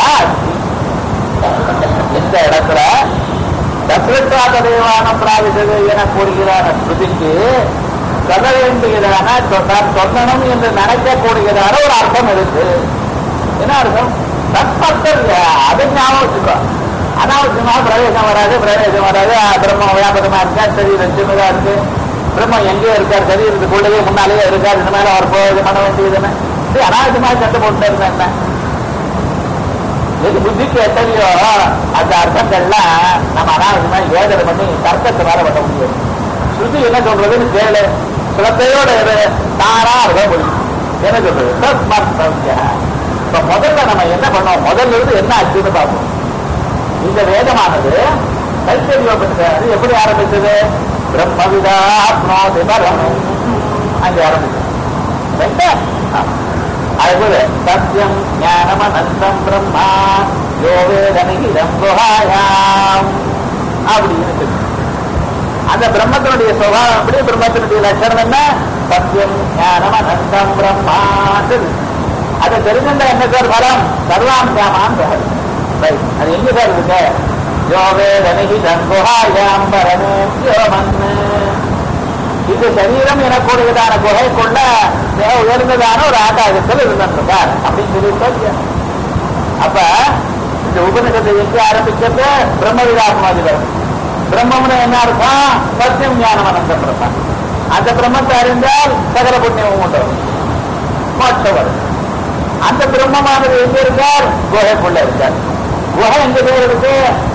இந்த இடத்துல தத்விஸ்வாத தேவான பிராவிசது என கூறுகிறான ஸ்ருதிக்கு சொல்ல வேண்டியதான சொல்லணும் என்று நினைக்கக்கூடியதான ஒரு அர்த்தம் இருக்கு. என்ன அர்த்தம்? தத்மர்த்தம் அதை ஞாபகம் வச்சுக்கோ. அனாவசியமா பிரவேசம் வராது, பிரவேசம் வராது. பிரம்ம வியாபகமா இருக்கா, சரீரம் சின்னதா இருக்கு, பிரம்மம் எங்கேயோ இருக்கார், சரீரத்துக்குள்ளேயே முன்னாலேயே இருக்காரு, இந்த மேல அவர் போய் பண்ண வேண்டியது என்ன? இது அனாவசியமா சண்டை போட்டு இருந்தா என்ன? எது புத்திக்கு எத்தனையோ அந்த அர்த்தங்கள்லாம் நம்ம அனாவசியமா ஏதனை பண்ணி தர்க்கத்தை மேல பண்ண முடியாது. ஸ்ருதி என்ன சொல்றதுன்னு கேளு, சிலத்தையோட தாரா இருக்க முடியும். என்ன சொல்றது? இப்ப முதல்ல நம்ம என்ன பண்ணோம், முதல்ல இருந்து என்ன ஆச்சுன்னு பார்ப்போம். இந்த வேதமானது கைத்தறியோபனிஷத்து எப்படி ஆரம்பிச்சது? பிரம்மவிதாப்னோதி பரம் அங்கே ஆரம்பிச்சது. அதுபோல சத்தியம் ஞானம் அனந்தம் பிரம்மா யோ வேதனிடம் குஹாயாம் அப்படின்னு சொல்லி அந்த பிரம்மத்தினுடைய சுபாவம் எப்படி, பிரம்மத்தினுடைய லட்சணம் என்ன? சத்தியம் ஞானம் அனந்தம் பிரம்மா. அதை தெரிஞ்சிருந்தா என்ன சார் பலம்? சர்வாம் சாமான் அது எங்க சார் இருக்கு? இது சரீரம் எனக்கூடியதான குகை கொண்ட மிக உயர்ந்ததான ஒரு ஆகாசத்தில் இருந்திருக்கார் அப்படின்னு சொல்லி. அப்ப இந்த உபநிஷத்தை எங்க ஆரம்பிக்கிறது? பிரம்ம விதாசமாதிபர். பிரம்மம்னு என்ன இருக்கும்? சத்தியம் ஞானம் அனந்தம் பிரம்மம். அந்த பிரம்மத்தை அறிந்தால் சகல புண்ணியமும் உண்டு, மோட்சம் வரும். அந்த பிரம்மமானது எங்க இருக்கார்? குகைக்குள்ள இருக்கார். குகை எங்க பேர் இருக்கு?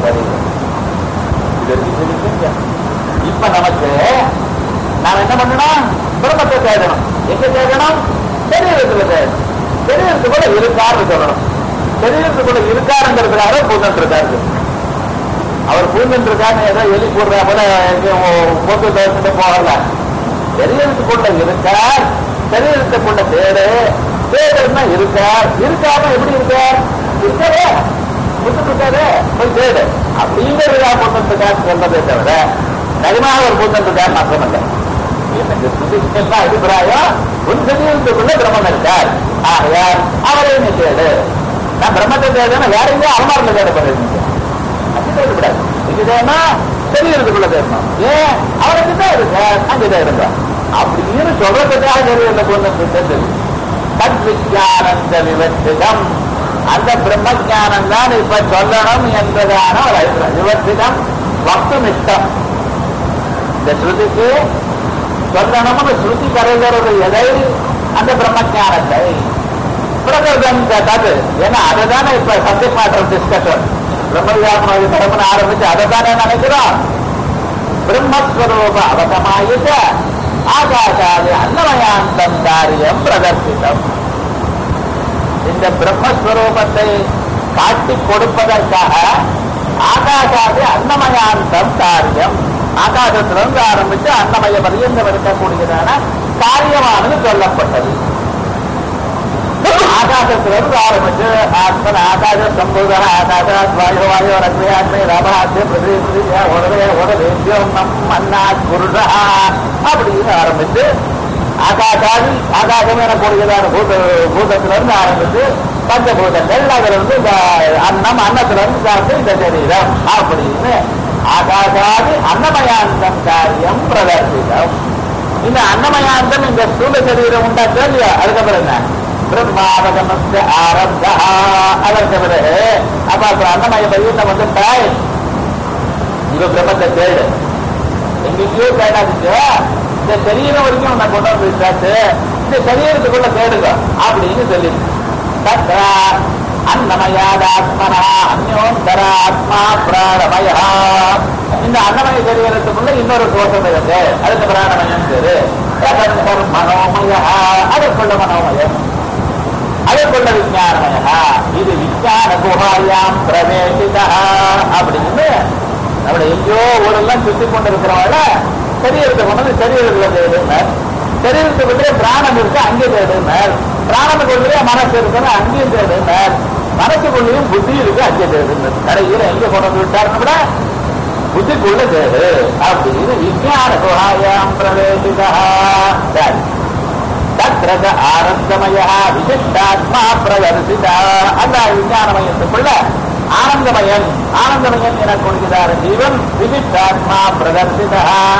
இப்ப நமக்கு நாம் என்ன பண்ணணும்? பிரம்மத்தை தேடணும். எங்க தேடணும்? சரீரத்துல தேடணும். சரீரத்துக்குள்ள இருக்காருன்னு சொல்லணும். சரீரத்துக்குள்ள இருக்காருங்கிறதுக்காக பூந்தன் இருக்காரு. அவர் பூந்தன் இருக்காருன்னு ஏதோ எலி போடுற போல பொத்து தவிர்த்துட்டு போகல. சரீரத்துக்குள்ள இருக்கார், சரீரத்துக்குள்ள தேடு, தேடுன்னா இருக்கார். இருக்காம எப்படி இருக்கார்? இருக்காரே புத்தத்துக்காரு போய் தேடு அப்படிங்கிறதா புத்தத்துக்காக சொல்றதே தவிர நிஜமாக ஒரு புத்தத்துக்காக மாற்றம் இல்லை. எனக்கு சுதிஷ்டா அபிப்பிராயம் உன் சரீரத்துக்குள்ள பிரம்மம் இருக்கார், ஆகையார் அவரை நீ தேடு. நான் பிரம்மத்தை தேடுன்னா வேற எங்கேயும் அவமாரில் தேடப்படுறீங்க. அப்படி தேடக்கூடாது. இதுனா சரீரத்துக்குள்ள தேடணும். ஏன் அவருக்கு தான் இருக்க அங்கே தேடுங்க அப்படின்னு சொல்றதுக்காக சரீரத்தை கொண்டு தெரிஞ்சது. தத்விஜானந்த விவர்த்திதம், அந்த பிரம்ம ஜானம் தான் இப்ப சொல்லணும் என்பதான ஒரு அபிப்பிராயம். விவர்த்திதம் வக்து நிஷ்டம். இந்த ஸ்ருதிக்கு சொல்லணும்னு ஸ்ருதி கருதுறது எதை? அந்த பிரம்ம ஜானத்தை. பிரகிருதம் தது, ஏன்னா அதுதானே இப்ப சப்ஜெக்ட் மேட்டர் டிஸ்கஷன். பிரம்மவிதாசமாதி கடமன்னு ஆரம்பிச்சு அதை தானே நினைக்கிறோம். பிரம்மஸ்வரூப அவகமாயிட்ட ஆகாசாதி அன்னமயாந்தம் காரியம் பிரதர்சிதம். இந்த பிரம்மஸ்வரூபத்தை காட்டிக் கொடுப்பதற்காக ஆகாசாதி அன்னமயாந்தம் காரியம், ஆகாசத்திலிருந்து ஆரம்பித்து அன்னமய பரியந்தம் இருக்கக்கூடியதான காரியமானது சொல்லப்பட்டது. ஆகாசத்திலிருந்து ஆரம்பிச்சு ஆத்மன் ஆகாச சம்பூதன ஆகாசாத் வாயு வாயு ரத்யாத்மே ரபாத்ய பிரதியா உடனே உடனேம் நம் மன்னாத் குருடா அப்படின்னு ஆரம்பிச்சு ஆகாசாதி ஆகாசம் எனக்கூடியதான பூத பூதத்திலிருந்து ஆரம்பிச்சு பஞ்சபூதங்கள் அதிலிருந்து இந்த அன்னம் அன்னத்திலிருந்து சாப்பிட்டு இந்த சரீரம் அப்படின்னு ஆகாசாதி அன்னமயாந்தம் காரியம் பிரதர்சிதம். இந்த அன்னமயாந்தம் இந்த ஸ்தூல சரீரம் உண்டாச்சு இல்லையா? அதுக்கப்புறம் என்ன? பிரம்மாவகமஸ்ய ஆரம்பா. அதற்கு பிறகு அப்ப அன்னமய பையன் வந்துட்டாய், இவ பிரம்மத்தை தேடு. எங்கேயோ தேடாதுச்சு, இந்த சரீரம் வரைக்கும் உன்னை கொண்டு வந்து விட்டாச்சு, இந்த சரீரத்துக்குள்ள தேடுங்க அப்படின்னு சொல்லி அன்னமயாதாத்மனா அந்யோந்தராத்மா பிராணமயா இந்த அன்னமய சரீரத்துக்குள்ள இன்னொரு கோஷம் இருக்கு, அதுக்கு பிராணமயம் பேரு. மனோமய, அதற்குள்ள மனோமயம், அதற்குள்ள விஞ்ஞானமயா, இது விஞ்ஞான குஹாயாம் பிரவேசிதா அப்படின்னு நம்மளை எங்கேயோ ஊரெல்லாம் சுத்தி கொண்டு இருக்கிறவங்கள சரீரத்தை கொண்டு சரீரத்துல தேடுனார், சரீரத்துக்குள்ளே பிராணம் இருக்கு அங்கே தேடுனார், பிராணத்துக்குள்ளே மனசு இருக்குன்னு அங்கேயும் தேடுனார், மனசுக்குள்ளேயும் புத்தி இருக்கு அங்கே தேடுனார். கடையில் எங்க கொண்டு விட்டாருன்னு கூட புத்திக்குள்ள தேடு அப்படின்னு விஞ்ஞான குஹாயாம் பிரவேசிதா. தத்ரத ஆனந்தமய விசிஷ்டாத்மா பிரதர்சிதா, அந்த விஞ்ஞானமயத்துக்குள்ள ஆனந்தமயன், ஆனந்தமயன் என கொள்கிறார் ஜீவன், விசிஷ்டாத்மா பிரதர்சிதா.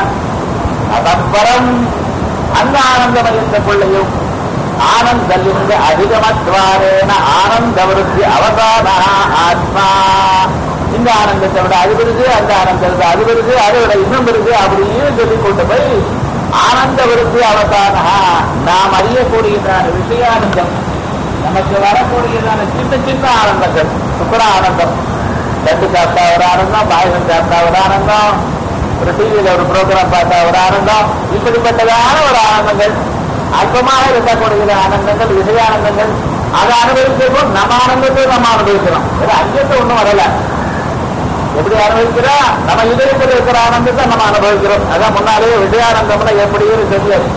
அதப்பரம் அந்த ஆனந்தமயத்துக்குள்ளையும் ஆனந்தலிங்க அதிகமத்வாரேன ஆனந்த விருத்தி அவதான ஆத்மா, இந்த ஆனந்தத்தை விட அது விருது, அந்த ஆனந்தத்தை அது விருது, அதை விட இன்னும் விருது அப்படின்னு சொல்லி கொண்டு போய் ஆனந்த விருத்தி அவதான நாம் அறியக்கூடியதான விஷயானந்தம், நமக்கு வரக்கூடியதான சின்ன சின்ன ஆனந்தங்கள், சுக்கர ஆனந்தம், லட்டு சாப்பிட்டா ஒரு ஆனந்தம், பாயசம் சாப்பிட்டா ஒரு ஆனந்தம், ஒரு டிவியில ஒரு ப்ரோக்ராம் பார்த்தா ஒரு ஆனந்தம், இப்படிப்பட்டதான ஒரு ஆனந்தங்கள், அல்பமாக இருக்கக்கூடிய ஆனந்தங்கள், விஷயானந்தங்கள், அதை அனுபவிக்கிறோம். நம்ம ஆனந்தத்தை நம்ம அனுபவிக்கிறோம், அங்கேயும் ஒன்றும் வரல. எப்படி அனுபவிக்கிறோம்? நம்ம இதயத்தில் இருக்கிற ஆனந்தத்தை நம்ம அனுபவிக்கிறோம். அதான் முன்னாலேயே விஷயானந்தம்னா எப்படின்னு தெரியாது.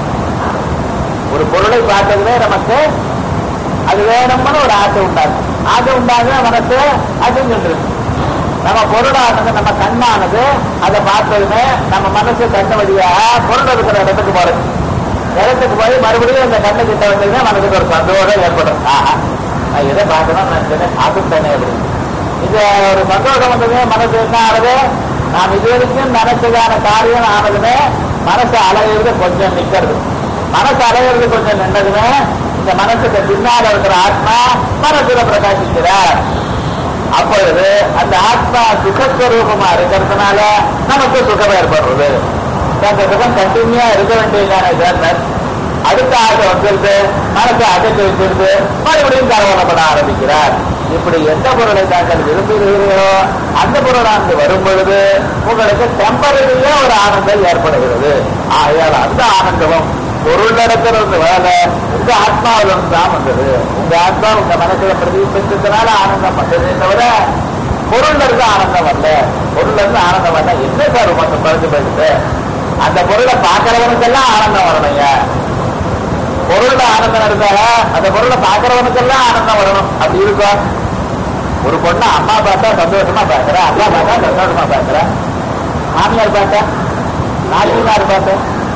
ஒரு பொருளை பார்த்ததுமே நமக்கு அது வேணும்னு ஒரு ஆசை உண்டாது, ஆசை உண்டாக மனசு அதுங்கிட்டு நம்ம பொருளானது, நம்ம கண்ணானது அதை பார்த்ததுமே நம்ம மனசு கண்ணு வழியாக பொருள் இருக்கிற இடத்துக்கு போறது, இடத்துக்கு போய் மறுபடியும் அந்த கண்ணு கிட்ட வந்ததுமே மனசுக்கு ஒரு சந்தோஷம் ஏற்படும். ஆஹா நான் எதை பார்க்கணும் நினைச்சேன், பார்த்துட்டேனே அப்படின்னு. இது ஒரு சந்தோஷம் வந்ததுமே மனசு என்ன ஆனது, நாம் இது வரைக்கும் நினைச்சதான காரியம் ஆனதுமே மனசு அலையிறது கொஞ்சம் நிற்கிறது, மனசு அலையிறது கொஞ்சம் நின்றதுமே இந்த மனசுக்கு பின்னால இருக்கிற ஆத்மா மனசுல பிரகாசிக்கிறார். அப்பொழுது அந்த ஆத்மா சுகஸ்வரூபமா இருக்கிறதுனால நமக்கு சுகம் ஏற்படுறது. அந்த சுகம் கண்டினியூா இருக்க வேண்டியதான சார், அடுத்த ஆசை வந்துருது, மனசை அடைத்து வச்சிருந்து மறுபடியும் கரவணப்பட ஆரம்பிக்கிறார். இப்படி எந்த பொருளை தாங்கள் விரும்புகிறீர்களோ அந்த பொருளானது வரும் பொழுது உங்களுக்கு டெம்பரரியா ஒரு ஆனந்தம் ஏற்படுகிறது. ஆகையால் அந்த ஆனந்தமும் பொருள் நடக்கிறது வேலை உங்க ஆத்மாவிலிருந்து தான் வந்தது. உங்க ஆத்மா உங்க மனசுல பிரதிபலித்ததுனால ஆனந்தம் வந்ததே தவிர பொருள்ல இருந்து ஆனந்தம் வரல. பொருள்ல இருந்து ஆனந்தம் வரல என்ன சார் மட்டும் பழுது போயிடுது. அந்த பொருளை பார்க்கிறவனுக்கெல்லாம் ஆனந்தம் வரணுங்க. பொருள்ல ஆனந்தம் இருந்தா அந்த பொருளை பார்க்கிறவனுக்கெல்லாம் ஆனந்தம் வரணும். அப்படி இருக்கா? ஒரு பொண்ணு அம்மா பார்த்தா சந்தோஷமா பார்க்கிறா, அப்பா பார்த்தா சந்தோஷமா பார்க்கிறா, மாமியார் பார்த்தா நாட்டினார் பார்த்தா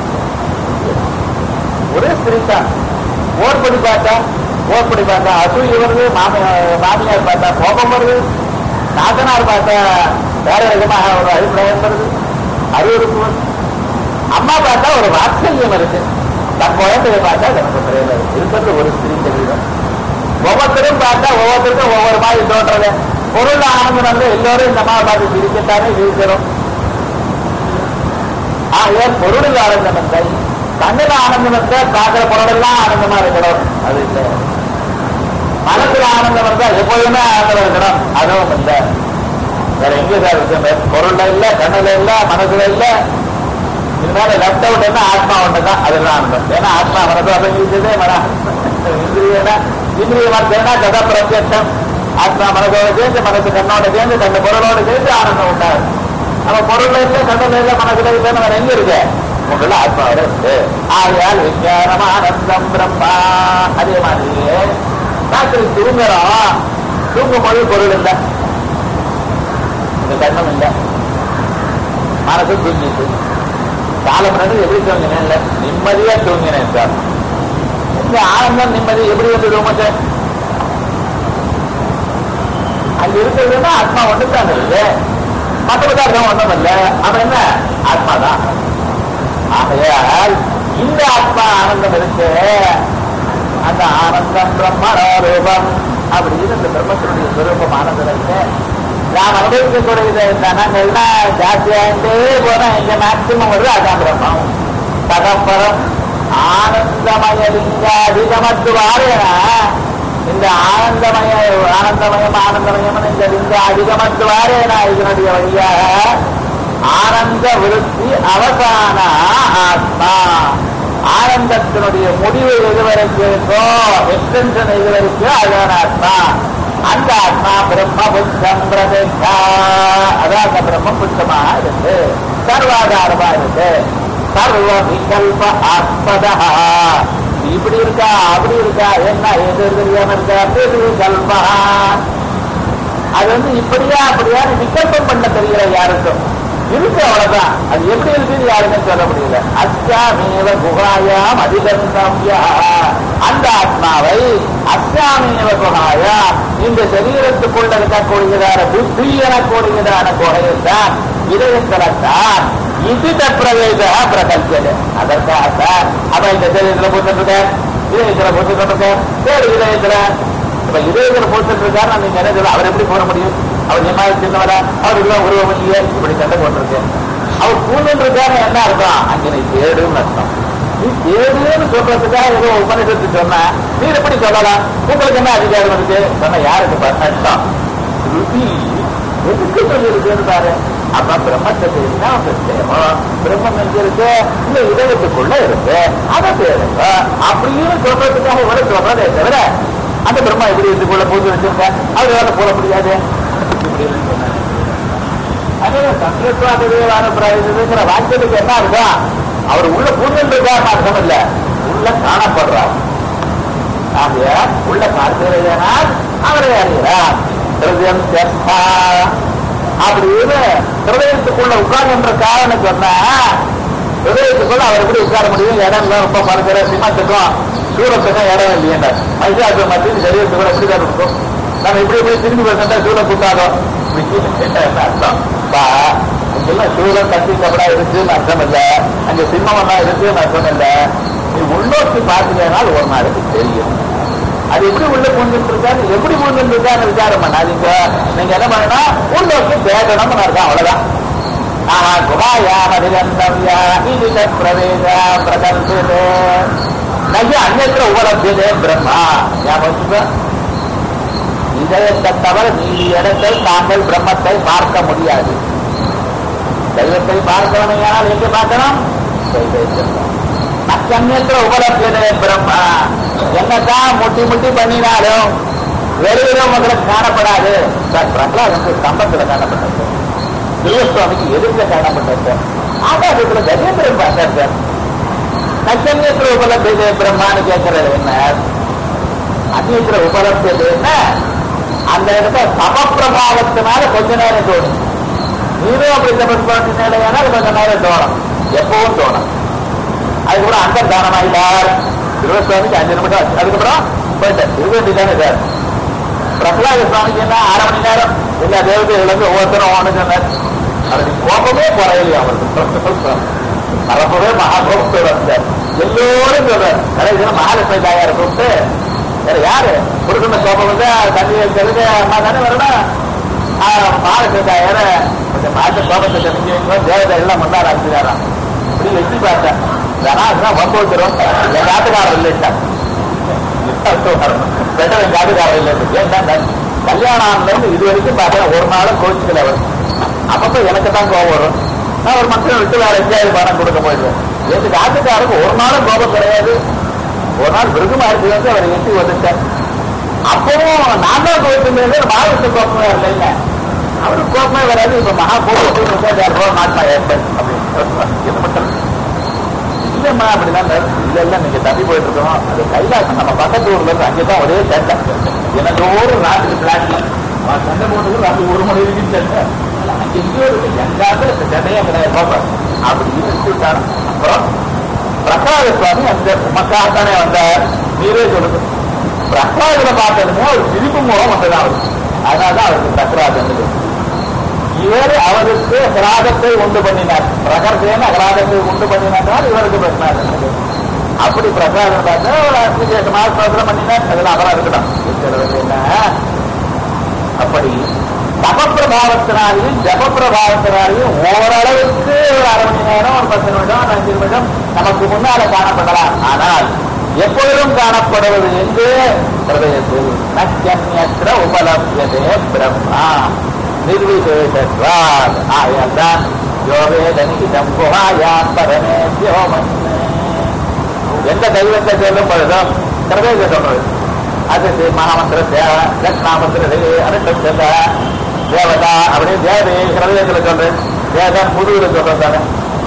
ஒரே ஸ்திரீ தான். ஓர்படி பார்த்தா ஓர்படி பார்த்தா அசூய வருது, மாமியார் பார்த்தா கோபம் வருது, நாத்தனார் பார்த்தா வேற விதமாக ஒரு அபிப்பிராயம் வருது, அருவருப்பு வருது. அம்மா பார்த்தா ஒரு வாத்சல்யம் இருக்கு, தன் குழந்தைய பார்த்தா தனக்கு தெரியல இருக்கிறது ஒரு ஸ்திரீ தெரியும். ஒவ்வொருத்தரும் பார்த்தா ஒவ்வொருத்தருக்கும் ஒவ்வொரு மாதிரி தோன்றது. பொருள் ஆனந்தம் வந்து எல்லோரும் இந்த அம்மாவை பார்த்து சிரிக்கத்தானே சிரிக்கிறோம். ஆக பொருள் ஆனந்தம் இல்லை, கண்ணுல ஆனந்தம் இருந்தா பார்க்கிற பொருளெல்லாம் ஆனந்தமா இருக்கணும். அது இல்லை. மனசுல ஆனந்தம் இருந்தா எப்போதுமே ஆனந்தம் இருக்கணும். அதுவும் இல்லை. வேற எங்க சார் இருக்கு? பொருள்ல இல்ல, கண்ணுல இல்ல, மனசுல இல்ல. இதனால லெப்ட் அவுட் என்ன ஆத்மா ஒன்றுதான், அதுதான் ஆனந்தம். ஏன்னா ஆத்மா மனசு அப்படிங்கிறதே மன இந்திரியனா இந்திரிய மனசுனா கத பிரத்யட்சம். ஆத்மா மனசோட சேர்ந்து, மனசு கண்ணோட சேர்ந்து, கண்ணு பொருளோட சேர்ந்து ஆனந்தம் உண்டாது. நம்ம பொருள்ல இல்ல, கண்ணுல இல்ல, மனசுல இல்லைன்னு வேற எங்க இருக்கு? உங்கள ஆத்மாவோட இருக்கு. ஆகையால் விஞ்ஞானம் ஆனந்தம் பிரம்மா. அதே மாதிரியே ராத்திரி தூங்குறோம், தூங்கும் போது பொருள் இல்லை, இந்த கண்ணம் இல்லை, மனசு தூங்கிட்டு காலம் ரெண்டு எப்படி தூங்கினேன் இல்லை, நிம்மதியா தூங்கினேன் சார். இந்த ஆனந்தம் நிம்மதி எப்படி வந்து ரூமத்து அங்க இருக்கிறதுன்னா ஆத்மா ஒன்று தான் இருக்கு, மற்றவர்கள் ஒன்றும் இல்லை. அவன் என்ன ஆத்மா தான். ஆகையால் இந்த ஆத்மா ஆனந்தம் இருக்கு, அந்த ஆனந்தம் பிரம்மரூபம் அப்படின்னு இந்த பிரம்மத்தினுடைய சுரூபம் ஆனந்தம் இருக்கு. நாம் அனுபவிக்கக்கூடிய தனங்கள்லாம் ஜாஸ்தியாகிட்டே போனா இங்க மேக்சிமம் வருது அதான் பிரம்மம். தகப்பரம் ஆனந்தமய லிங்க அதிகமத்துவாரேனா இந்த ஆனந்தமய ஆனந்தமயம் ஆனந்தமயம் இந்த லிங்க அதிகமத்துவாரேனா இதனுடைய வழியாக ஆனந்த விருத்தி அவசான ஆத்மா. ஆனந்தத்தினுடைய முடிவு எதுவரைக்கும் இருக்கோ, எக்ஸ்டென்ஷன் எதுவரைக்கோ அதுதான் ஆத்மா. அந்த ஆத்மா பிரம்ம புத்தம் பிரதேசா, அதான் அந்த பிரம்ம புத்தமாக இருக்கு, சர்வாதாரமா இருக்கு, சர்வ விகல்ப ஆத்மதா. இப்படி இருக்கா அப்படி இருக்கா என்ன எது தெரியாம இருக்கா விகல்பா. அது வந்து இப்படியா அப்படியா விகல்பம் பண்ண தெரியல யாருக்கும், இருக்கு அவ்வளவுதான். அது எப்படி இருக்குன்னு யாருமே சொல்ல முடியல. அஸ்யாமேவ குகாயாம் அதிகந்தவ்யா, அந்த ஆத்மாவை அஸ்யாமேவ குகாயா, இந்த சரீரத்துக்குள்ள இருக்கக்கூடியதான புத்தி எனக்கூடியதான குகையில் தான், இதயத்தில்தான் இதித பிரவேச பிரகல்பது. அதற்காக அப்ப இந்த சரீரத்துல பூத்துட்டு இருக்க, இதயத்துல பூத்துட்டு இருக்க, சரி இதயத்துல இப்ப இதயத்துல பூத்துட்டு இருக்காரு, நீங்க என்ன சொல்ல, அவர் எப்படி போட முடியும்? அவர் என்ன சின்னவரா, அவருக்கு உருவம் இல்லையே, இப்படி சண்டை போட்டிருக்கு. அவர் பூந்துட்டு இருக்காரு என்ன அர்த்தம்? அங்க நீ தேடுன்னு அர்த்தம். நீ தேடுன்னு சொல்றதுக்காக ஏதோ உபநிஷத்து சொன்ன, நீ எப்படி சொல்லலாம்? உங்களுக்கு என்ன அதிகாரம் இருக்கு சொன்ன? யாருக்கு அர்த்தம்? ருதி எதுக்கு சொல்லி இருக்குன்னு பாரு. அப்ப பிரம்மத்தை தெரியுன்னா பிரம்மம் எங்க இருக்கு? இந்த இதயத்துக்குள்ள இருக்கு, அதை தேடுங்க அப்படின்னு சொல்றதுக்காக இவ்வளவு சொல்றதே தவிர அந்த பிரம்மா எப்படி இதுக்குள்ள பூஜை வச்சிருக்க அது வேலை போட முடியாது. அதே சந்திரத்வாதேவான பிராயத்துங்கிற வாக்கியத்துக்கு என்ன அர்த்தம்? அவர் உள்ள பூஜை இருக்காருன்னு அர்த்தம் இல்ல, உள்ள காணப்படுறார். ஆகிய உள்ள பார்க்கிறார், அவரை அறிகிறார். ஹிருதயம் சேர்த்தா அப்படின்னு ஹிருதயத்துக்குள்ள உட்கார்ன்ற காரணம் சொன்னா, ஹிருதயத்துக்குள்ள அவர் எப்படி உட்கார முடியும்? இடம் இல்லை, ரொம்ப பார்க்கிற சிம்மத்துக்கும் சூரத்துக்கும் இடம் இல்லையா? மைசாக்கு மத்தியில் சரீரத்துக்குள்ள எப்படிதான் இருக்கும்? நம்ம இப்படி இப்படி திரும்பி பார்த்தா சூழல் கூட்டாதோம் அர்த்தம். அங்கெல்லாம் சூழல் கட்டி கபடா இருக்குன்னு அர்த்தம் இல்லை, அங்க சிம்மம் இருக்குன்னு அர்த்தம் இல்லை. நீ உள்நோக்கி பார்த்துக்கனால ஒரு நாளைக்கு தெரியும் அது எப்படி உள்ள பூந்துட்டு இருக்காரு, எப்படி பூந்துட்டு இருக்கான்னு விசாரம் பண்ணாதீங்க. நீங்க என்ன பண்ணணும்? உள்நோக்கி தேடணும்னு அர்த்தம், அவ்வளவுதான். ஆஹா குபாயாமதிகந்தவ்யா இதித பிரவேச பிரகல்பதே நகி அந்நத்திர உபலப்தியதே பிரம்மா. ஞாபகம், இதயத்தை தவிர நீதி இடத்தை தாங்கள் பிரம்மத்தை பார்க்க முடியாது. தெய்வத்தை பார்க்கணுமையானால் எங்கே பார்க்கணும்? அந்நத்திர உபலப்தியதே பிரம்மா. என்னதான் முட்டி முட்டி பண்ணினாலும் வெளியிலும் உங்களுக்கு காணப்படாது. பிரகலாதனுக்கு ஸ்தம்பத்துல காணப்பட்டது, தேவசுவாமிக்கு எதிர்க்க காணப்பட்டது, ஆகாசத்துல கஜேந்திரன் பார்த்தார் சார். நட்சத்திர உபலப்தியதே பிரம்மான்னு கேட்கறது என்ன? அந்நியத்திர உபலப்தியது என்ன? அந்த இடத்துல சமப்பிரபாவத்தினால கொஞ்ச நேரம் தோணும். நீரும் அப்படி சமப்பிரபாவத்தினால கொஞ்ச நேரம் தோணும், எப்பவும் தோணும். அதுக்கப்புறம் அந்த தானமாயிட்டார் திருவசுவாமிக்கு அஞ்சு நிமிஷம், அதுக்கப்புறம் போயிட்டார். திருவேண்டி தானே சார். பிரகலாத சுவாமிக்கு என்ன அரை மணி நேரம் எல்லா தேவதைகளுக்கு ஒவ்வொருத்தரும் ஓன சொன்னார். அவருக்கு கோபமே குறையலையே, அவருக்கு பரப்பவே மகாபோகத்தோட வந்தார். எல்லோரும் சொல்றார். கடைசியில் மகாலட்சுமி தாயாரை கூப்பிட்டு, வேற யாரு கொடுக்கணும் கோபம் வந்து தண்ணி வைக்கிறதுக்கு அம்மா தானே வரணும். மகாலட்சுமி தாயார கொஞ்சம் பார்த்து கோபத்தை தெரிஞ்சு தேவதை எல்லாம் முன்னாடி அனுப்பினாராம். இப்படி வச்சு பார்த்தேன், அதனால வம்பு வச்சிரும், என் காட்டுக்காரர் இல்லைட்டா பெட்டர் என் காட்டுக்காரர் இல்லை. ஏன்னா கல்யாணம் இருந்து இது வரைக்கும் பார்த்தா ஒரு நாளும் கோச்சிக்கல அவர். அப்பப்போ எனக்கு தான் கோபம் வரும். நான் ஒரு மக்கள் விட்டு வேற எங்கேயாவது பணம் கொடுக்க போயிடுவேன். எங்க காட்டுக்காரருக்கு ஒரு நாளும் கோபம் கிடையாது. ஒரு நாள் மிருகமா இருக்கு வந்து அவர் எட்டி வந்துட்டார். அப்பவும் நான் தான் கோபிச்சது, மகாவிஷ்ணு கோபமே வரல. அவருக்கு கோபமே வராது. இப்ப மகா கோபம் நாட்டா ஏற்பது அப்படின்னு இல்லம்மா அப்படிதான் இல்ல இல்ல நீங்க தப்பி போயிட்டு இருக்கோம். அது கைலாசம் நம்ம பக்கத்து ஊர்ல இருந்து அங்கேதான் ஒரே சேட்டை. எனக்கு ஒரு நாட்டுக்கு பிளாட்ல சண்டை போட்டது அது ஒரு மணி இருக்குன்னு சேட்டை. அங்க எங்கேயோ இருக்கு, எங்காவது சண்டையே கிடையாது பாப்பேன் அப்படின்னு சொல்லிட்டாங்க. அப்புறம் பிரகலாத சுவாமி அந்த உமக்காகத்தானே வந்தார். நீரே சொல்லுது, பிரகலாதனை பார்த்ததுமே ஒரு சிரிப்பு மூலம் வந்ததான் அவருக்கு. அதனாலதான் அவருக்கு பிரகலாதன். இவர் அவருக்கு அகராதத்தை உண்டு பண்ணினார். பிரகர்தேன அகராதத்தை உண்டு பண்ணினார், இவருக்கு பிரகலாதன். அப்படி பிரகலாதன் பார்த்தா ஒரு அற்புதமாக சோதனை பண்ணினார். அதெல்லாம் அவரா இருக்கணும். என்ன அப்படி தபப்பிரபாவத்தினாலையும் ஜபப்பிரபாவத்தினாலையும் ஓரளவுக்கு ஒரு அரை மணி நேரம், ஒரு பத்து நிமிடம், ஒரு அஞ்சு நிமிடம் நமக்கு முன்னால காணப்படலாம். ஆனால் எப்பொழுதும் காணப்படுவது என்று ஹிருதயத்தில் நட்சத்திர உபலப்தியதே பிரம்மா நிர்விசேஷத்வாத். ஆகையால் தான் யோவேதனிதம் குஹாயாம் பரமேத்யோ மன்யே. எந்த தெய்வத்தை சொல்லும் பொழுதும் திரவேத சொல்றது அது மகாமந்திர தட்சிணாமந்திர அனுஷ்ட தேவதா அப்படின்னு தேவதை ஹிரதயத்தில் சொல்றேன், தேவதான் முதுகுல சொல்றது தானே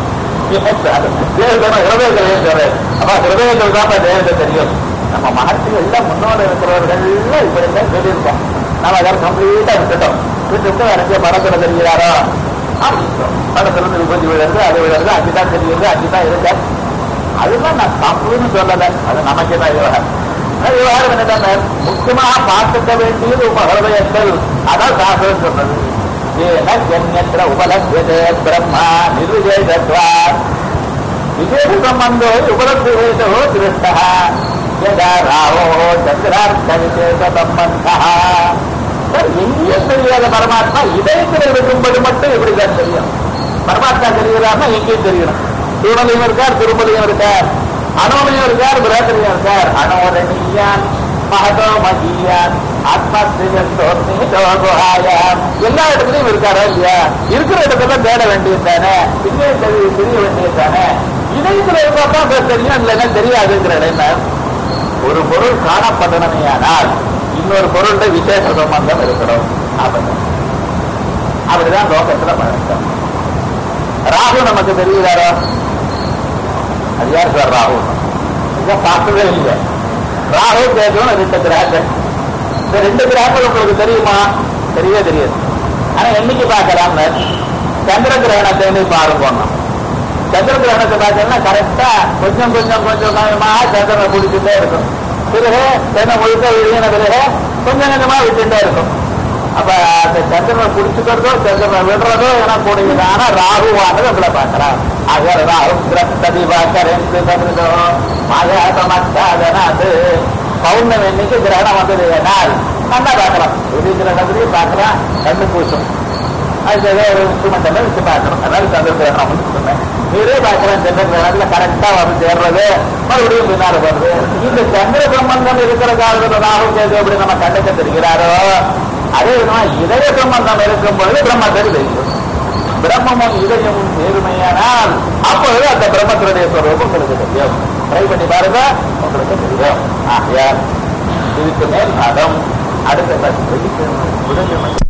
ஹிரதயத்தில் சொல்றேன். அப்ப ஹிரதயத்தில் தான் தேவதை தெரியும். நம்ம மகர்ஷிகள் எல்லாம் முன்னோடு இருக்கிறவர்கள் இப்படி தான் சொல்லியிருக்கோம். நம்ம அதை கம்ப்ளீட்டா விட்டுட்டோம். விட்டுட்டு எனக்கு படத்துல தெரிகிறாரோ படத்துல இருந்து விபத்து விழுறது, அது விழுறது, அங்கதான் தெரியுது, அங்கதான் இருக்க. அதுதான் நான் தப்புன்னு சொல்லலை, அது நமக்கு தான் விவகாரம். விவகாரம் என்னதான் முக்கியமாக பார்த்துக்க வேண்டியது உபஹிருதயத்தில். அதான் சாஸ்திரம் சொன்னது. ஏன ஜன்யத்திர உபலப்யதே பிரம்மா நிர்விஜேதத்வா விசேஷ சம்பந்தோ உபலப்யதோ திருஷ்டா யதா ராவோ சந்திரார்த்த விசேஷ சம்பந்தா. எங்கேயும் தெரியாத பரமாத்மா இதயத்தில் இருக்கும்போது மட்டும் எப்படிதான் தெரியும்? பரமாத்மா தெரிகிறார்னா எங்கேயும் தெரியணும். திருமலையும் இருக்கார், திருமலையும் இருக்கார், அனோமயம் இருக்கார், பிரகரியம் இருக்கார். அனோரணியான் மகதோ மகியான் ஆத்மாஸ்திரியோகாயான் எல்லா இடத்துலையும் இருக்காரா இல்லையா? இருக்கிற இடத்துல தேட வேண்டியது தானே, பின்னே தெரிய வேண்டியது தானே. இதயத்தில் இருக்கா தெரியும், இல்லைன்னா தெரியாதுங்கிற இடம். ஒரு பொருள் காணப்படணுமையானால் இன்னொரு பொருளுடைய விசேஷ சம்பந்தம் இருக்கணும். அப்படிதான் லோகத்துல பழக்கம். ராகு நமக்கு தெரியுதாரோ? அது யார் சார் ராகு? இதை பார்த்ததே இல்லை. ராகு கேட்கணும் ரெண்டு கிரகங்கள். இந்த ரெண்டு கிரகங்கள் உங்களுக்கு தெரியுமா? தெரியவே தெரியாது. ஆனா என்னைக்கு பார்க்கலாம்? சந்திர கிரகணத்தை பாரு போனோம். சந்திர கிரகணத்தை பார்த்தீங்கன்னா கரெக்டா கொஞ்சம் கொஞ்சம் கொஞ்சம் கொஞ்சமாக சந்திரனை பிடிச்சுட்டே இருக்கும். பிறகு தென்னை முழுக்க விழுகின பிறகு கொஞ்சம் கொஞ்சமா விட்டுட்டே இருக்கும். அப்ப அந்த சந்திரனை பிடிச்சுக்கிறதோ சந்திரனை விடுறதோ என கூடியது. ஆனா ராகுவானது நம்மள பார்க்கலாம். ஆக ராகு கிரஸ்ததி பார்க்கிறதோ அது பௌர்ணமி இன்னைக்கு கிரகணம் வந்தது ஏனால் நல்லா பார்க்கலாம். விதி கிரகணத்திலையும் பார்க்கலாம், கண்டு பூசும். அது ஏதோ ஒரு இன்ஸ்ட்ருமெண்ட் எல்லாம் வச்சு பார்க்கணும். அதனால சந்திர கிரகணம் வந்து சொன்னேன். நீரே பார்க்கலாம். சந்திர கிரகணத்துல கரெக்டா வந்து சேர்றது, மறுபடியும் பின்னால வருது. இந்த சந்திர சம்பந்தம் இருக்கிற காலத்துல ராகு கேது எப்படி நம்ம கண்ணுக்கு தெரிகிறாரோ அதே விதமா இதய சம்பந்தம் இருக்கும் பொழுது பிரம்மத்துக்கு தெரியும். பிரம்மமும் இதயமும் நேர்மையானால் அப்பொழுது அந்த பிரம்மத்தினுடைய ஸ்வரூபம் உங்களுக்கு தெரியும். ட்ரை பண்ணி பாருங்க, உங்களுக்கு தெரியும். ஆகையால் இதுக்கு மேல் பாடம் அடுத்த